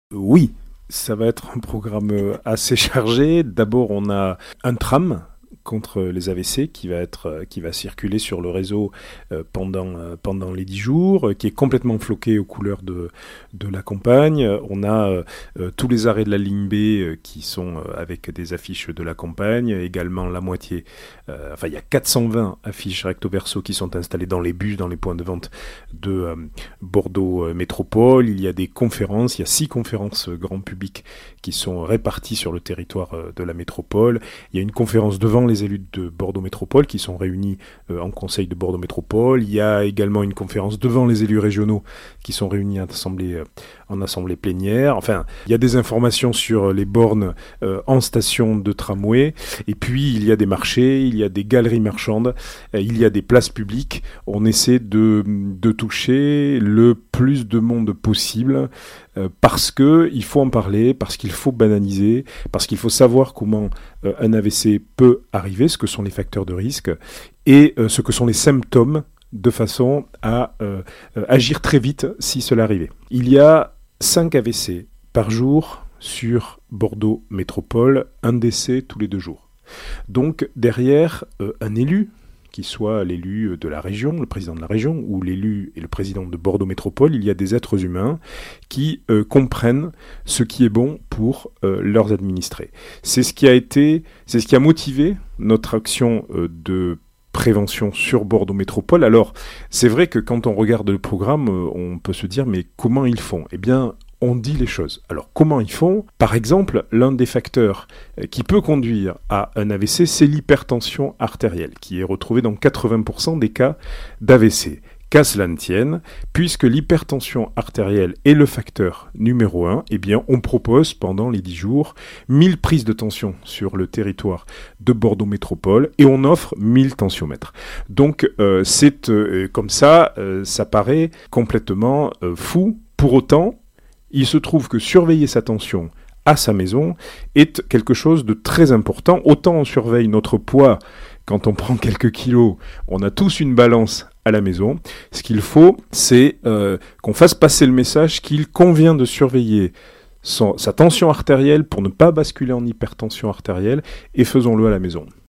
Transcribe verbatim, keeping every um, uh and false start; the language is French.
Oui, ça va être un programme euh, assez chargé. D'abord, on a un tram contre les A V C qui va être euh, qui va circuler sur le réseau euh, pendant euh, pendant les dix jours, euh, qui est complètement floqué aux couleurs de de la campagne. On a euh, euh, tous les arrêts de la ligne B euh, qui sont euh, avec des affiches de la campagne, également la moitié. Euh, enfin, il y a quatre cent vingt affiches recto verso qui sont installées dans les bus, dans les points de vente de euh, Bordeaux euh, Métropole. Il y a des conférences, il y a six conférences euh, grand public qui sont réparties sur le territoire euh, de la métropole. Il y a une conférence devant les élus de Bordeaux Métropole qui sont réunis euh, en conseil de Bordeaux Métropole. Il y a également une conférence devant les élus régionaux qui sont réunis en assemblée, euh, en assemblée plénière. Enfin, il y a des informations sur les bornes euh, en station de tramway. Et puis, il y a des marchés, il y a des galeries marchandes, euh, il y a des places publiques. On essaie de, de toucher le plus de monde possible euh, parce qu'il faut en parler, parce qu'il faut banaliser, parce qu'il faut savoir comment euh, un A V C peut arriver, ce que sont les facteurs de risque et euh, ce que sont les symptômes de façon à euh, euh, agir très vite si cela arrivait. Il y a cinq A V C par jour sur Bordeaux Métropole, un décès tous les deux jours. Donc derrière euh, un élu, qui soit l'élu de la région, le président de la région, ou l'élu et le président de Bordeaux Métropole, il y a des êtres humains qui euh, comprennent ce qui est bon pour euh, leurs administrés. C'est ce qui a été, c'est ce qui a motivé notre action euh, de prévention sur Bordeaux Métropole. Alors, c'est vrai que quand on regarde le programme, euh, on peut se dire, mais comment ils font ? Eh bien, on dit les choses. Alors, comment ils font ? Par exemple, l'un des facteurs qui peut conduire à un A V C, c'est l'hypertension artérielle, qui est retrouvée dans quatre-vingts pour cent des cas d'A V C. Qu'à cela ne tienne, puisque l'hypertension artérielle est le facteur numéro un, eh bien, on propose pendant les dix jours mille prises de tension sur le territoire de Bordeaux Métropole et on offre mille tensiomètres. Donc, euh, c'est euh, comme ça, euh, ça paraît complètement euh, fou. Pour autant, il se trouve que surveiller sa tension à sa maison est quelque chose de très important. Autant on surveille notre poids quand on prend quelques kilos, on a tous une balance à la maison. Ce qu'il faut, c'est euh, qu'on fasse passer le message qu'il convient de surveiller son, sa tension artérielle pour ne pas basculer en hypertension artérielle et faisons-le à la maison.